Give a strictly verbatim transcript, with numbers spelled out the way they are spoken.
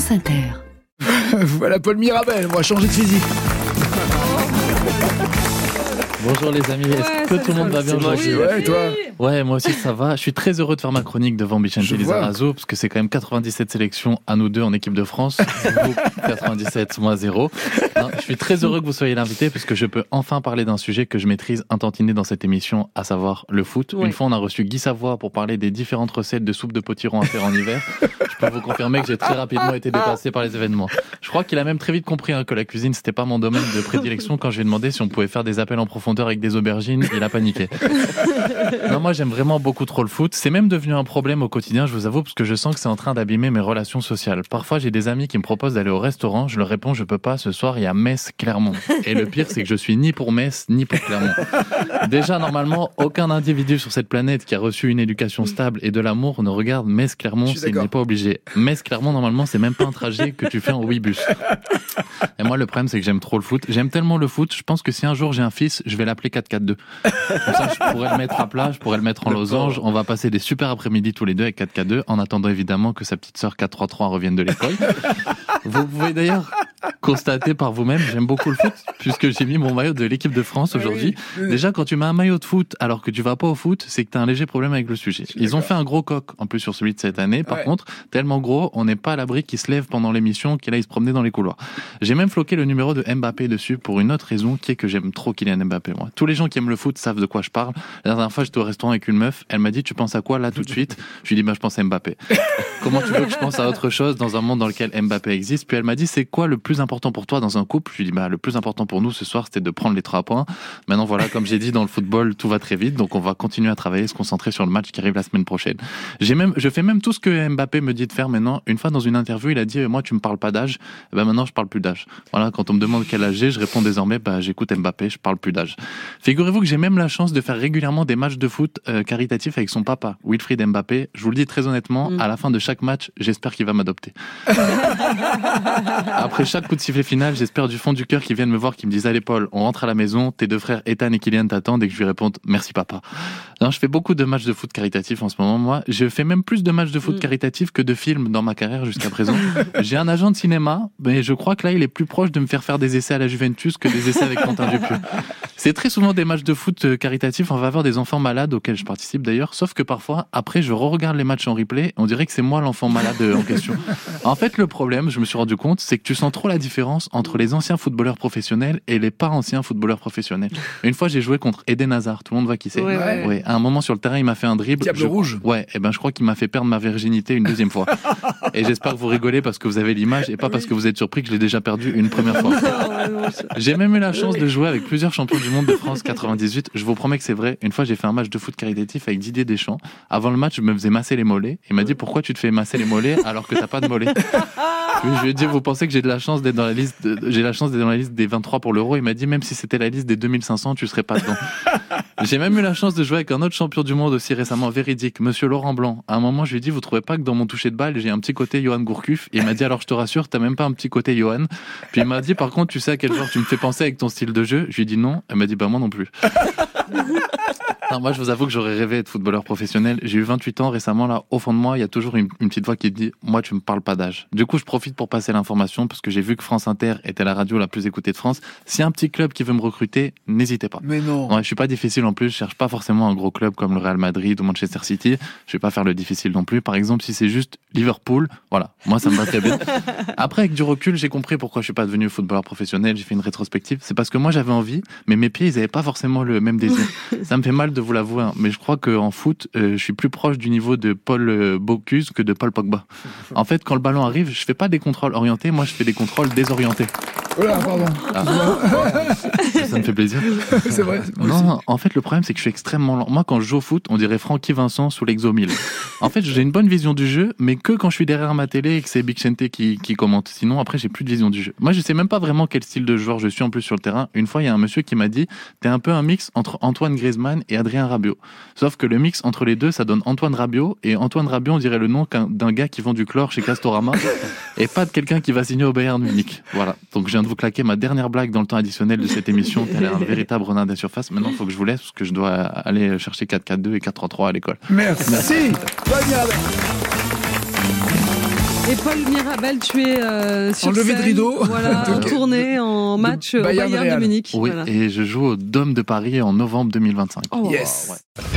France Inter. Voilà Paul Mirabel, on va changer de physique. Bonjour les amis, est-ce Ouais, que ça, tout le monde ça, va bien c'est aujourd'hui? Ouais, et toi? Ouais, moi aussi ça va. Je suis très heureux de faire ma chronique devant Vicente Je vois. Lizarazo, parce que c'est quand même quatre-vingt-dix-sept sélections à nous deux en équipe de France. Vous, quatre-vingt-dix-sept, moi zéro. Non, je suis très heureux que vous soyez l'invité, parce que je peux enfin parler d'un sujet que je maîtrise un tantinet dans cette émission, à savoir le foot. Ouais. Une fois, on a reçu Guy Savoie pour parler des différentes recettes de soupe de potiron à faire en hiver. Je peux vous confirmer que j'ai très rapidement été dépassé par les événements. Je crois qu'il a même très vite compris hein, que la cuisine, c'était pas mon domaine de prédilection. Quand je lui ai demandé si on pouvait faire des appels en profondeur avec des aubergines, il a paniqué. Non, moi, j'aime vraiment beaucoup trop le foot. C'est même devenu un problème au quotidien, je vous avoue, parce que je sens que c'est en train d'abîmer mes relations sociales. Parfois, j'ai des amis qui me proposent d'aller au restaurant. Je leur réponds, je peux pas. Ce soir, il y a Metz-Clermont. Et le pire, c'est que je suis ni pour Metz, ni pour Clermont. Déjà, normalement, aucun individu sur cette planète qui a reçu une éducation stable et de l'amour ne regarde Metz-Clermont Je suis s'il d'accord. n'est pas obligé. Metz-Clermont, normalement, c'est même pas un trajet que tu fais en huit bus. Et moi, le problème, c'est que j'aime trop le foot. J'aime tellement le foot, je pense que si un jour j'ai un fils, je vais l'appeler quatre quatre deux. Comme ça, je pourrais le mettre à plat, je pourrais le mettre en losange. On va passer des super après-midi tous les deux avec quatre quatre deux, en attendant évidemment que sa petite sœur quatre trois trois revienne de l'école. Vous pouvez d'ailleurs constater par vous-même, j'aime beaucoup le foot, puisque j'ai mis mon maillot de l'équipe de France aujourd'hui. Oui. Déjà, quand tu mets un maillot de foot alors que tu vas pas au foot, c'est que tu as un léger problème avec le sujet. Ils ont fait un gros coq, en plus sur celui de cette année. Par Ouais. contre, tellement gros, on n'est pas à l'abri qu'il se lève pendant l'émission, qu'il aille se promener dans les couloirs. J'ai même floqué le numéro de Mbappé dessus pour une autre raison, qui est que j'aime trop Kylian Mbappé, moi. Tous les gens qui aiment le foot savent de quoi je parle. La dernière fois, j'étais au restaurant avec une meuf, elle m'a dit, tu penses à quoi là tout de suite? Je lui ai dit, bah, je pense à Mbappé. Comment tu veux que je pense à autre chose dans un monde dans lequel Mbappé existe? Puis elle m'a dit, c'est quoi le plus important pour toi dans un couple? Je lui ai dit, bah, le plus important pour nous ce soir, c'était de prendre les trois points. Maintenant, voilà, comme j'ai dit, dans le football, tout va très vite, donc on va continuer à travailler, se concentrer sur le match qui arrive la semaine prochaine. J'ai même, je fais même tout ce que Mbappé me dit de faire maintenant. Une fois dans une interview, il a dit, moi, tu me parles pas d'âge. Eh ben, maintenant, je parle plus d'âge. Voilà, quand on me demande quel âge j'ai, je réponds désormais, bah, j'écoute Mbappé, je parle plus d'âge. Figurez-vous que j'ai même la chance de faire régulièrement des matchs de foot euh, caritatifs avec son papa, Wilfried Mbappé. Je vous le dis très honnêtement, Mm. à la fin de chaque match, j'espère qu'il va m'adopter. Après chaque coup de sifflet final, j'espère du fond du cœur qu'ils viennent me voir, qu'ils me disent, allez Paul, on rentre à la maison, tes deux frères Ethan et Kylian t'attendent, et que je lui réponde, merci papa. Non, je fais beaucoup de matchs de foot caritatifs en ce moment, moi. Je fais même plus de matchs de foot Mm. caritatifs que de films dans ma carrière jusqu'à présent. J'ai un agent de cinéma, mais je crois que là, il est plus proche de me faire faire des essais à la Juventus que des essais avec Quentin Dupieux. C'est très souvent des matchs de foot euh, caritatifs en faveur des enfants malades, auxquels je participe d'ailleurs, sauf que parfois, après, je re-regarde les matchs en replay, on dirait que c'est moi l'enfant malade euh, en question. En fait, le problème, je me suis rendu compte, c'est que tu sens trop la différence entre les anciens footballeurs professionnels et les pas anciens footballeurs professionnels. Une fois, j'ai joué contre Eden Hazard, tout le monde voit qui c'est. Ouais, ouais. Ouais, à un moment sur le terrain, il m'a fait un dribble. Diable Je- rouge. Ouais, et ben je crois qu'il m'a fait perdre ma virginité une deuxième fois. Et j'espère que vous rigolez parce que vous avez l'image et pas parce que vous êtes surpris que je l'ai déjà perdu une première fois. J'ai même eu la chance de jouer avec plusieurs champions du monde de France quatre-vingt-dix-huit. Je vous promets que c'est vrai. Une fois, j'ai fait un match de foot caritatif avec Didier Deschamps. Avant le match, je me faisais masser les mollets. Il m'a dit, pourquoi tu te fais masser les mollets alors que t'as pas de mollets? Puis je lui ai dit, vous pensez que j'ai de la chance d'être dans la liste, de- j'ai la chance d'être dans la liste des vingt-trois pour l'Euro? Il m'a dit, même si c'était la liste des deux mille cinq cents, tu serais pas dedans. J'ai même eu la chance de jouer avec un autre champion du monde aussi récemment, véridique, monsieur Laurent Blanc. À un moment, je lui ai dit, vous trouvez pas que dans mon toucher de balle, j'ai un petit côté Johan Gourcuff? Et il m'a dit, alors je te rassure, t'as même pas un petit côté Johan. Puis il m'a dit, par contre, tu sais à quel genre tu me fais penser avec ton style de jeu? Je lui ai dit non. Elle m'a dit, bah moi non plus. Non, moi, je vous avoue que j'aurais rêvé d'être footballeur professionnel. J'ai eu vingt-huit ans récemment, là, au fond de moi, il y a toujours une, une petite voix qui dit, moi, tu me parles pas d'âge. Du coup, je profite pour passer l'information parce que j'ai vu que France Inter était la radio la plus écoutée de France. S'il y a un petit club qui veut me recruter, n'hésitez pas. Mais non. Ouais, je suis pas difficile en plus, je cherche pas forcément un gros club comme le Real Madrid ou Manchester City. Je vais pas faire le difficile non plus. Par exemple, si c'est juste Liverpool, voilà, moi ça me va très bien. Après, avec du recul, j'ai compris pourquoi je suis pas devenu footballeur professionnel. J'ai fait une rétrospective. C'est parce que moi j'avais envie, mais mes pieds ils avaient pas forcément le même désir. Ça me fait mal de vous l'avouer, hein, mais je crois qu'en foot, euh, je suis plus proche du niveau de Paul euh, Bocuse que de Paul Pogba. En fait, quand le ballon arrive, je fais pas des contrôles orientés, moi je fais des contrôles désorientés. Oh là, pardon. Ah. Ça me fait plaisir. C'est vrai. moi Non, aussi. non, en fait, le problème, c'est que je suis extrêmement lent. Moi, quand je joue au foot, on dirait Francky Vincent sous l'Exo mille. En fait, j'ai une bonne vision du jeu, mais que quand je suis derrière ma télé et que c'est Big Chente qui, qui commente. Sinon, après, j'ai plus de vision du jeu. Moi, je sais même pas vraiment quel style de joueur je suis en plus sur le terrain. Une fois, il y a un monsieur qui m'a dit, t'es un peu un mix entre Antoine Griezmann et Adrien Rabiot. Sauf que le mix entre les deux, ça donne Antoine Rabiot. Et Antoine Rabiot, on dirait le nom qu'un- d'un gars qui vend du chlore chez Castorama. Et pas de quelqu'un qui va signer au Bayern Munich. Voilà. Donc, je viens de vous claquer ma dernière blague dans le temps additionnel de cette émission. Elle est un véritable renard des surfaces. Maintenant, il faut que je vous laisse parce que je dois aller chercher quatre quatre deux et quatre trois trois à l'école. Merci. Paul Mirabel. Et Paul Mirabel, tu es euh, sur En levée scène, de rideau. voilà, en Ok. tournée, en match au Bayern Bayern de Real. Munich. Oui, Voilà. et je joue au Dôme de Paris en novembre deux mille vingt-cinq. Oh, Yes. Ouais.